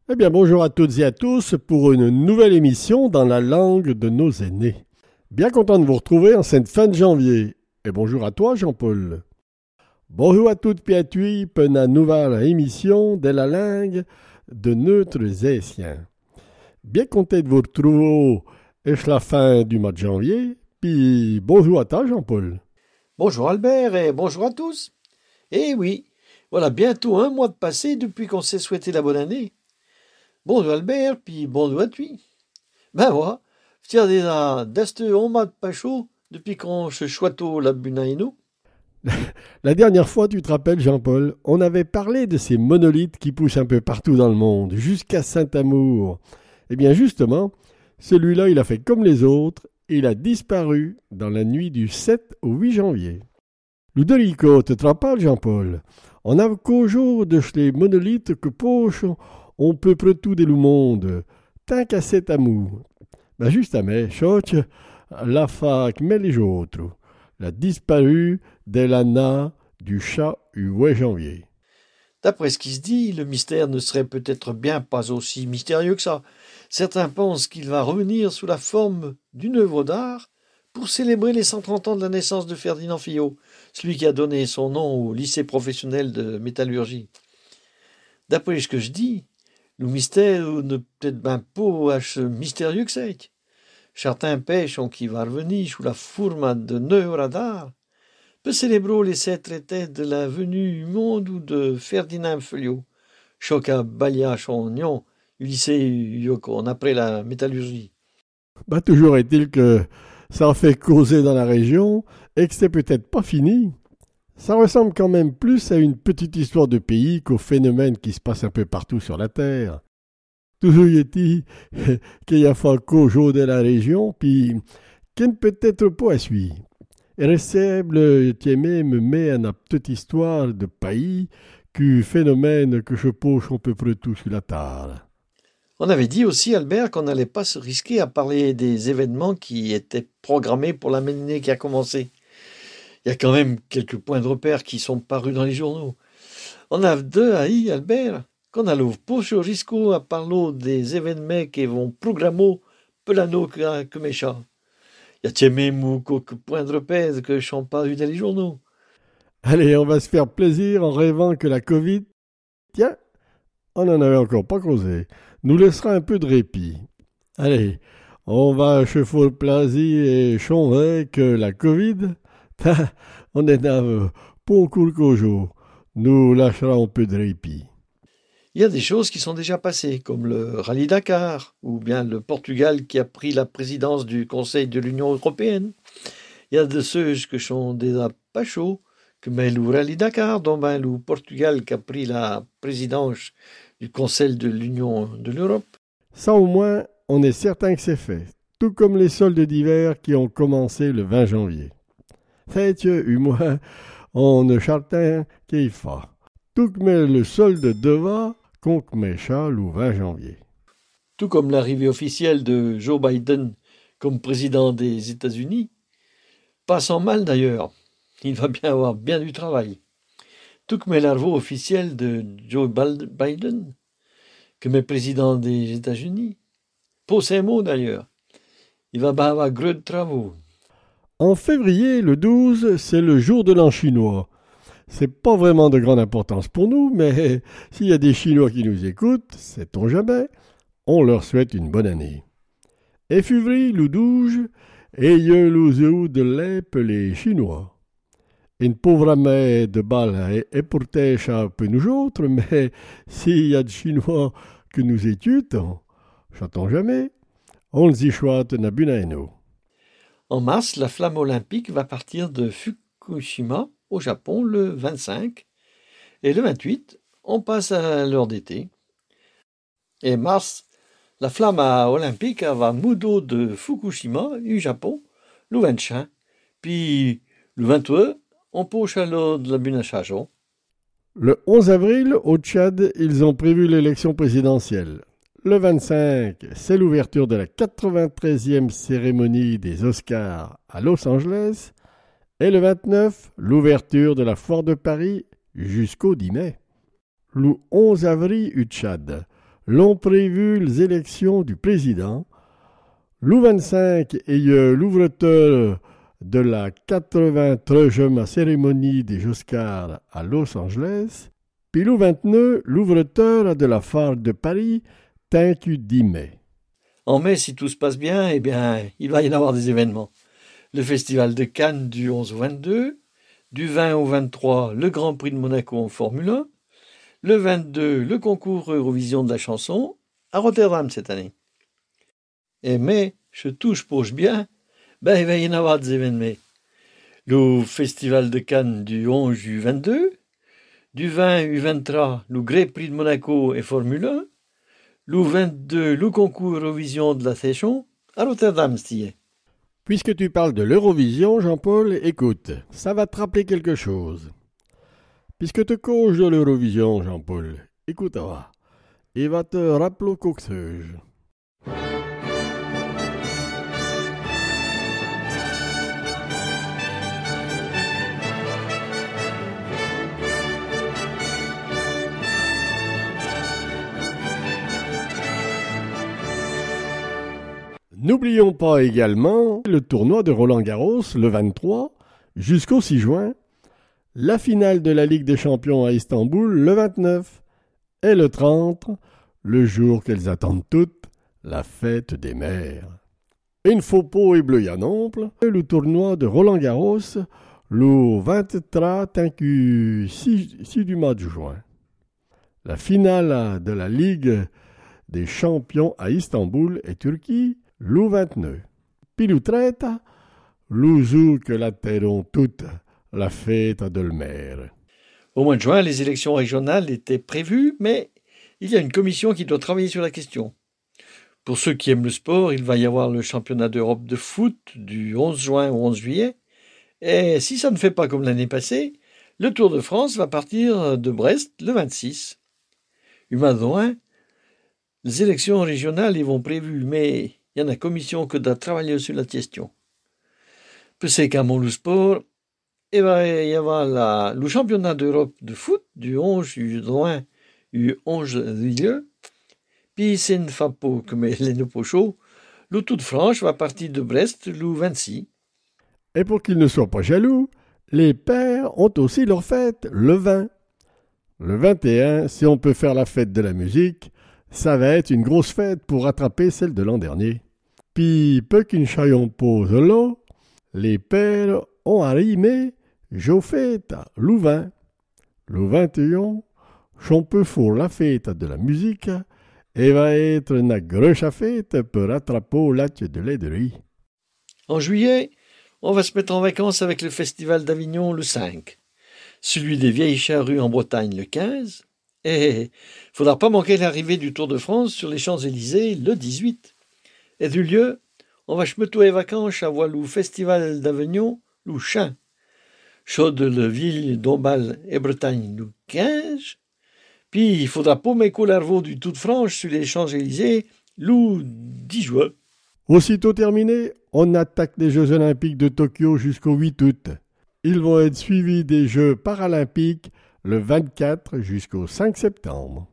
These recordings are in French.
Eh bien, bonjour à toutes et à tous pour une nouvelle émission dans la langue de nos aînés. Bien content de vous retrouver en cette fin de janvier. Et bonjour à toi, Jean-Paul. Bonjour à toutes et à tous pour une nouvelle émission de la langue de notre Haïtiens. Bien content de vous retrouver à la fin du mois de janvier. Puis bonjour à toi, Jean-Paul. Bonjour Albert et bonjour à tous. Eh oui, voilà bientôt un mois de passé depuis qu'on s'est souhaité la bonne année. Bonjour Albert, puis bonjour à toi. Ben voilà, tiens déjà d'este un mois de pas chaud depuis qu'on se chouetto la bunaïno. La dernière fois, tu te rappelles, Jean-Paul, on avait parlé de ces monolithes qui poussent un peu partout dans le monde, jusqu'à Saint-Amour. Eh bien justement, celui-là, il a fait comme les autres, et il a disparu dans la nuit du 7 au 8 janvier. Ludovico, te rappelles, Jean-Paul? On a qu'au jour de les monolithes que poche on peut tout de le monde, tant qu'à cet amour. Ben justement, choc, la fac mais les autres, la disparu de l'ana du chat du 8 janvier. D'après ce qui se dit, le mystère ne serait peut-être bien pas aussi mystérieux que ça. Certains pensent qu'il va revenir sous la forme d'une œuvre d'art pour célébrer les 130 ans de la naissance de Ferdinand Fillot, celui qui a donné son nom au lycée professionnel de métallurgie. D'après ce que je dis, le mystère ne peut-être ben pas mystérieux que c'est. Certains pêchent qui va revenir sous la forme de œuvre d'art peut célébrer les 7 étés de la venue du monde ou de Ferdinand Fillot, choca balia son nom du lycée Yoko, après la métallurgie. Ben toujours est-il que ça a fait causer dans la région et que c'est peut-être pas fini. Ça ressemble quand même plus à une petite histoire de pays qu'au phénomène qui se passe un peu partout sur la Terre. Toujours est-il qu'il y a fait qu'au jour de la région, puis qu'il ne peut être pas à suivre. Et ressemble, me met à une petite histoire de pays qu'un phénomène que je poche un peu près tout sur la Terre. On avait dit aussi, Albert, qu'on n'allait pas se risquer à parler des événements qui étaient programmés pour l'année qui a commencé. Il y a quand même quelques points de repère qui sont parus dans les journaux. On a deux haïs, Albert, qu'on a l'ouvre pas au risco à parler des événements qui vont programmer pour l'année que méchant. Il y a même quelques points de repère que je n'ai pas eu dans les journaux. Allez, on va se faire plaisir en rêvant que la Covid, tiens, on n'en avait encore pas causé, nous laissera un peu de répit. Allez, on va chauffer le plaisir et changer que la Covid, on est dans pour quelques jours. Nous lâcherons un peu de répit. Il y a des choses qui sont déjà passées, comme le rallye Dakar, ou bien le Portugal qui a pris la présidence du Conseil de l'Union européenne. Il y a de ceux que sont déjà pas chauds, comme le rallye Dakar, dont ben le Portugal qui a pris la présidence du Conseil de l'Union de l'Europe. Ça au moins, on est certain que c'est fait, tout comme les soldes d'hiver qui ont commencé le 20 janvier. Fait au moins, on est certain qu'il faut. Tout comme le solde devant, contre méchant le 20 janvier. Tout comme l'arrivée officielle de Joe Biden comme président des États-Unis, pas sans mal d'ailleurs, il va bien avoir bien du travail. Tout comme l'arrivée officielle de Joe Biden comme président des États-Unis, pour ces mots d'ailleurs, il va bien avoir gros de travaux. En février, le 12, c'est le jour de l'an chinois. C'est pas vraiment de grande importance pour nous, mais s'il y a des Chinois qui nous écoutent, sait-on jamais, on leur souhaite une bonne année. Et février, le 12, ayez le de l'Ep les Chinois. Une pauvre mère de balle est pour ça peu nous autres, mais s'il y a des Chinois que nous étudions, sait-on jamais, on les y chouette na bunaino. En mars, la flamme olympique va partir de Fukushima au Japon le 25 et le 28, on passe à l'heure d'été. Et mars, la flamme olympique va moudo de Fukushima au Japon le 25, puis le 22, on poche à l'heure de la Bunachajo. Le 11 avril, au Tchad, ils ont prévu l'élection présidentielle. Le 25, c'est l'ouverture de la 93e cérémonie des Oscars à Los Angeles. Et le 29, l'ouverture de la foire de Paris jusqu'au 10 mai. Le 11 avril, au Tchad, l'ont prévu les élections du président. Le 25 est l'ouverture de la 83e cérémonie des Oscars à Los Angeles. Puis le 29, l'ouverture de la foire de Paris, teincu 10 mai. En mai, si tout se passe bien, eh bien, il va y en avoir des événements. Le Festival de Cannes du 11 au 22, du 20 au 23, le Grand Prix de Monaco en Formule 1, le 22, le concours Eurovision de la chanson, à Rotterdam cette année. Et mai, je touche bien, il va y en avoir des événements. Le Festival de Cannes du 11 au 22, du 20 au 23, le Grand Prix de Monaco et Formule 1, le 22, le concours Eurovision de la chanson, à Rotterdam, c'est. Puisque tu parles de l'Eurovision, Jean-Paul, écoute, ça va te rappeler quelque chose. Puisque tu causes de l'Eurovision, Jean-Paul, écoute, va. Il va te rappeler quelque chose. N'oublions pas également le tournoi de Roland-Garros le 23 jusqu'au 6 juin, la finale de la Ligue des Champions à Istanbul le 29 et le 30, le jour qu'elles attendent toutes, la fête des mères. Info et bleu Yanonple, le tournoi de Roland-Garros le 23 6 du mois de juin. La finale de la Ligue des Champions à Istanbul et Turquie le 29. Puis le 30, le jour que la terre toute, la fête de l'mère. Au mois de juin, les élections régionales étaient prévues, mais il y a une commission qui doit travailler sur la question. Pour ceux qui aiment le sport, il va y avoir le championnat d'Europe de foot du 11 juin au 11 juillet. Et si ça ne fait pas comme l'année passée, le Tour de France va partir de Brest le 26. Humain, les élections régionales y vont prévues, mais il y a une commission qui doit travailler sur la question. Puis c'est qu'à mon sport, il va y avoir le championnat d'Europe de foot du 11 juin au 11 juillet. Puis c'est une fois pas comme les nous chaud, le Tour de France va partir de Brest le 26. Et pour qu'ils ne soient pas jaloux, les pères ont aussi leur fête le 20. Le 21, si on peut faire la fête de la musique, ça va être une grosse fête pour rattraper celle de l'an dernier. Puis, peu qu'une chaillon pose là, les pères ont arrimé jo fête le 20. Le 21, on peut faire la fête de la musique et va être une grosse fête pour rattraper l'acte de l'aiderie. En juillet, on va se mettre en vacances avec le Festival d'Avignon le 5, celui des Vieilles Charrues en Bretagne le 15, et faudra pas manquer l'arrivée du Tour de France sur les Champs-Élysées le 18. Et du lieu, on va chmetter les vacances à voir le Festival d'Avignon le Chin, chaude le ville d'Ombal et Bretagne le 15, puis il faudra pas mettre l'arveau du Tour de France sur les Champs-Élysées le 10 juin. Aussitôt terminé, on attaque les Jeux Olympiques de Tokyo jusqu'au 8 août. Ils vont être suivis des Jeux Paralympiques le 24 jusqu'au 5 septembre.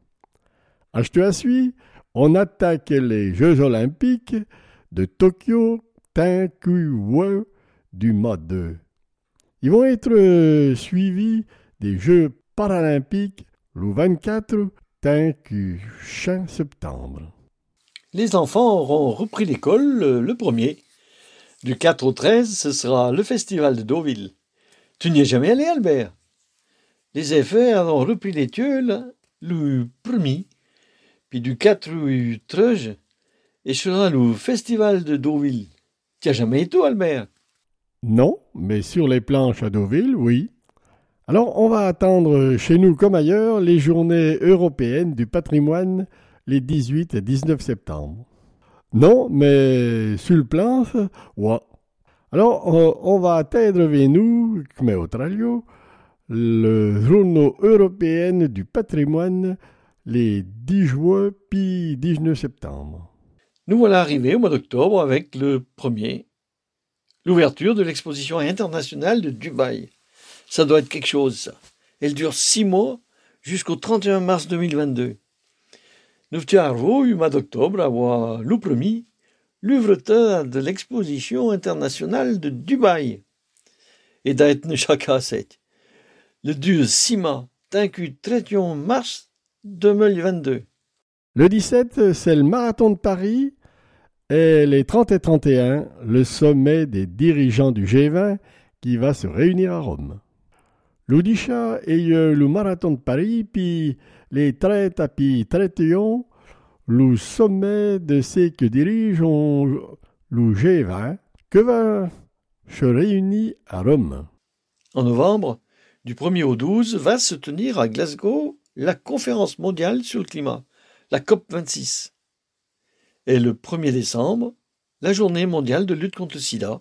À suivre, on attaque les Jeux Olympiques de Tokyo Tankuwa du mois 2. Ils vont être suivis des Jeux Paralympiques le 24 septembre. Les enfants auront repris l'école le 1er. Du 4 au 13, ce sera le festival de Deauville. Tu n'y es jamais allé, Albert? Les effets ont repris les tuiles le 1er. Puis du 4 au 13, et sera le festival de Deauville. Tu n'as jamais été, Albert? Non, mais sur les planches à Deauville, oui. Alors, on va attendre chez nous comme ailleurs les journées européennes du patrimoine les 18 et 19 septembre. Non, mais sur le plan, ouais. Alors, on va atteindre vers nous, comme Autralio, le journaux européen du patrimoine les 10 juin puis 19 septembre. Nous voilà arrivés au mois d'octobre avec le 1er, l'ouverture de l'exposition internationale de Dubaï. Ça doit être quelque chose, ça. Elle dure 6 mois jusqu'au 31 mars 2022. Nuftiarvo, u mois d'octobre, a l'oupremi, l'uvreteur de l'exposition internationale de Dubaï. Et d'être ne chaka set. Le dieu Sima, tincu 31 mars 2022. Le 17, c'est le marathon de Paris et les 30 et 31, le sommet des dirigeants du G20 qui va se réunir à Rome. L'Udisha et le marathon de Paris, puis les 30 et puis 31, le sommet de ceux qui dirigent le G20 que va se réunir à Rome. En novembre, du 1er au 12, va se tenir à Glasgow la conférence mondiale sur le climat, la COP26. Et le 1er décembre, la journée mondiale de lutte contre le sida.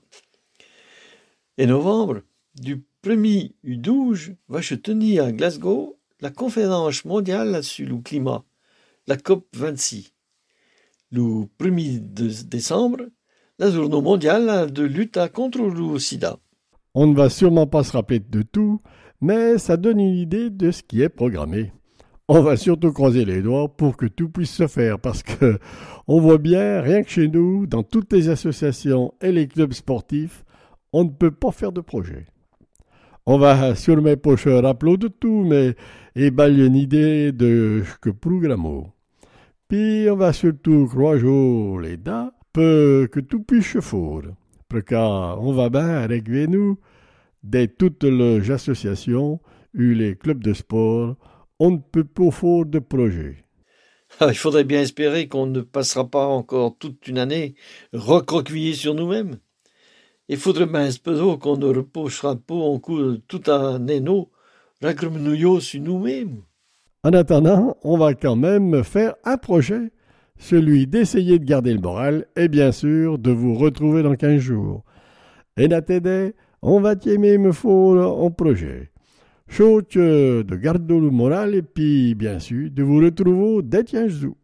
Et novembre, du 1er au 12, va se tenir à Glasgow la conférence mondiale sur le climat, la COP26. Le 1er décembre, la journée mondiale de lutte contre le sida. On ne va sûrement pas se rappeler de tout, mais ça donne une idée de ce qui est programmé. On va surtout croiser les doigts pour que tout puisse se faire, parce que on voit bien, rien que chez nous, dans toutes les associations et les clubs sportifs, on ne peut pas faire de projet. On va sûrement pas se rappeler de tout, mais il une idée de ce que programme. Puis on va surtout croiser les dents pour que tout puisse se faire. Parce qu'on va bien avec nous, de toutes les associations ou les clubs de sport, on ne peut pas faire de projet. Il faudrait bien espérer qu'on ne passera pas encore toute une année recroquevillé sur nous-mêmes. Il faudrait bien espérer qu'on ne reposera pas en cours toute année ragremenouillot sur nous-mêmes. En attendant, on va quand même faire un projet, celui d'essayer de garder le moral et bien sûr de vous retrouver dans 15 jours. Et n'attendez, on va t'aimer me faire en projet. Chose de garder le moral et puis bien sûr de vous retrouver dès 15 jours.